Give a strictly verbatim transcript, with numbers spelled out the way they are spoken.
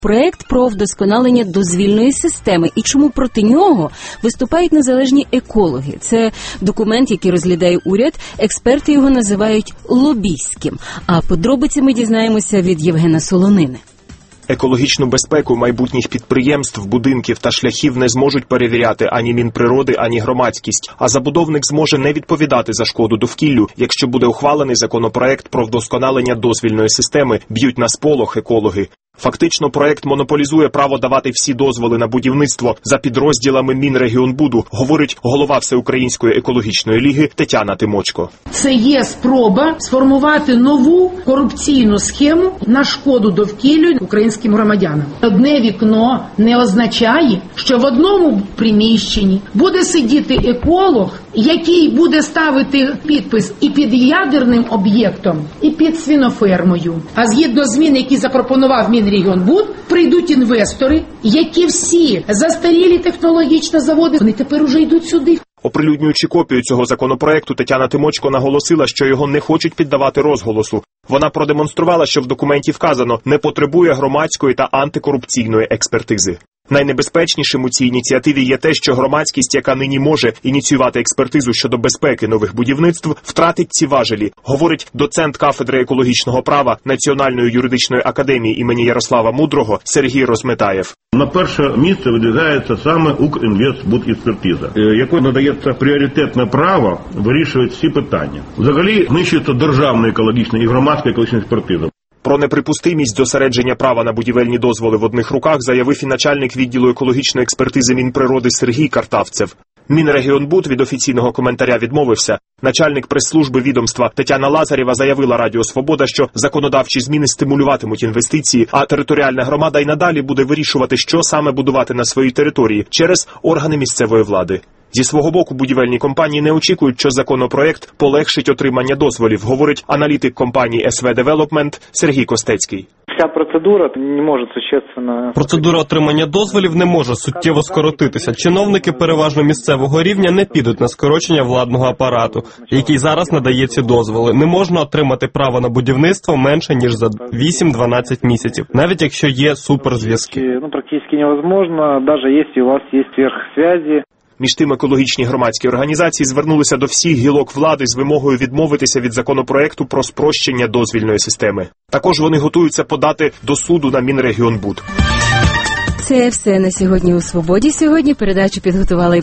Проект про вдосконалення дозвільної системи і чому проти нього виступають незалежні екологи. Це документ, який розглядає уряд, експерти його називають лобістським. А подробиці ми дізнаємося від Євгена Солонини. Екологічну безпеку майбутніх підприємств, будинків та шляхів не зможуть перевіряти ані Мінприроди, ані громадськість. А забудовник зможе не відповідати за шкоду довкіллю, якщо буде ухвалений законопроект про вдосконалення дозвільної системи, б'ють на сполох екологи. Фактично, проект монополізує право давати всі дозволи на будівництво за підрозділами Мінрегіонбуду, говорить голова Всеукраїнської екологічної ліги Тетяна Тимочко. Це є спроба сформувати нову корупційну схему на шкоду довкіллю українським громадянам. Одне вікно не означає, що в одному приміщенні буде сидіти еколог, який буде ставити підпис і під ядерним об'єктом, і під свинофермою. А згідно змін, які запропонував Мінрегіонбуд, прийдуть інвестори, які всі застарілі технологічні заводи, вони тепер уже йдуть сюди. Оприлюднюючи копію цього законопроекту, Тетяна Тимочко наголосила, що його не хочуть піддавати розголосу. Вона продемонструвала, що в документі вказано, не потребує громадської та антикорупційної експертизи. Найнебезпечнішим у цій ініціативі є те, що громадськість, яка нині може ініціювати експертизу щодо безпеки нових будівництв, втратить ці важелі, говорить доцент кафедри екологічного права Національної юридичної академії імені Ярослава Мудрого Сергій Розметаєв. На перше місце видвигається саме Укрінвестбудекспертиза, якою надається пріоритетне право вирішувати всі питання. Взагалі знищується державна екологічна і громадська екологічна експертиза. Про неприпустимість зосередження права на будівельні дозволи в одних руках заявив і начальник відділу екологічної експертизи Мінприроди Сергій Картавцев. Мінрегіонбуд від офіційного коментаря відмовився. Начальник прес-служби відомства Тетяна Лазарєва заявила Радіо Свобода, що законодавчі зміни стимулюватимуть інвестиції, а територіальна громада й надалі буде вирішувати, що саме будувати на своїй території через органи місцевої влади. Зі свого боку, будівельні компанії не очікують, що законопроект полегшить отримання дозволів, говорить аналітик компанії ес ве Development Сергій Костецький. Вся процедура не може существенно... Процедура отримання дозволів не може суттєво скоротитися. Чиновники переважно місцевого рівня не підуть на скорочення владного апарату, який зараз надає ці дозволи. Не можна отримати право на будівництво менше, ніж за вісім-дванадцять місяців, навіть якщо є суперзв'язки. Ну, практично невозможно, навіть якщо у вас є сверхзв'язки. Між тим, екологічні громадські організації звернулися до всіх гілок влади з вимогою відмовитися від законопроекту про спрощення дозвільної системи. Також вони готуються подати до суду на Мінрегіонбуд. Це все на сьогодні у «Свободі». Сьогодні передачу підготували